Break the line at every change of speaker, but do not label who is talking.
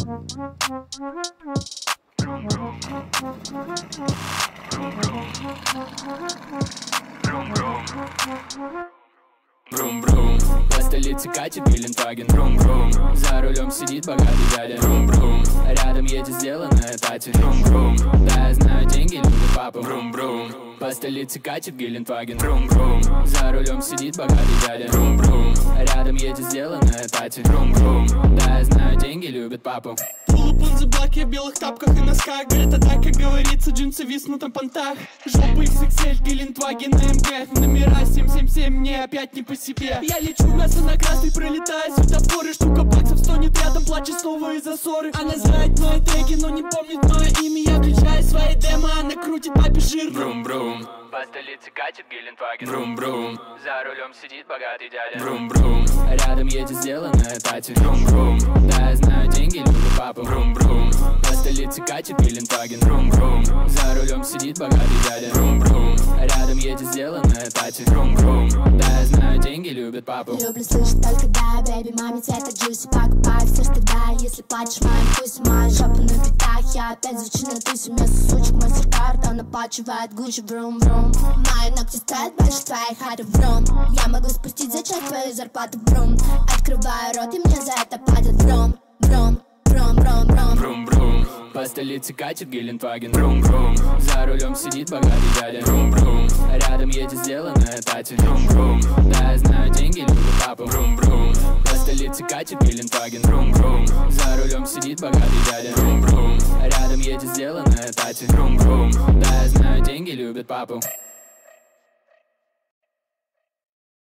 Брум-брум, по столице катит Гелендваген. Брум-брум, за рулем сидит богатый дядя. Брум-брум, рядом едет сделанная Тати. Брум-брум, да, я знаю, деньги любит папа. Брум-брум, по столице катит Гелендваген. Брум-брум, за рулем сидит богатый дядя. Брум-брум, рядом едет сделанная Тати. Брум-брум, да, я знаю, деньги любит папу.
Pull the block, я в белых тапках и носках. Говорят, а так, как говорится, джинсы виснут на понтах. Жопа XXL, Гелендваген на МГ. Номера 777, мне опять не по себе. Я лечу мясо на красный, пролетая светофоры. Штука баксов стонет рядом, плачет снова из-за ссоры. Она знает мои треки, но не помнит мое имя. Я включаю свои демо, она крутит папе жир.
Брум-брум, по столице катит Гелендваген. Брум-брум, за рулем сидит богатый дядя. Брум-брум, рядом едет сделанная Тати. Брум-брум, да, я знаю, деньги любит папа. Брум-брум, по столице катит Гелендваген. Брум-брум, за рулем сидит богатый дядя. Брум-брум, рядом едет сделанная Тати. Брум-брум, да, я знаю, деньги любит папу.
Люблю слышать только да, бэби, маме цвета джуси. Покупаю все, что да, если плачешь моим вкусом. Моя жопа на битах, я опять звучу на тусе. Вместо сучек мастер-карт, он оплачивает Гуччи. Брум-брум, мои ногти стоят больше твоих хатов. Брум, я могу спустить за час твою зарплату. Брум, открываю рот и мне за это платят. Брум, брум, брум, брум, брум.
Брум-брум, по столице катит Гелендваген. Брум-брум, за рулем сидит богатый дядя. Брум-брум, рядом едет сделанная Тати. Брум-брум, да, я знаю, деньги любит папа. Брум-брум, по столице катит Гелендваген. Брум-брум, за рулем сидит богатый дядя. Брум-брум, рядом едет сделанная Тати. Брум-брум, да, я знаю, деньги любит папу.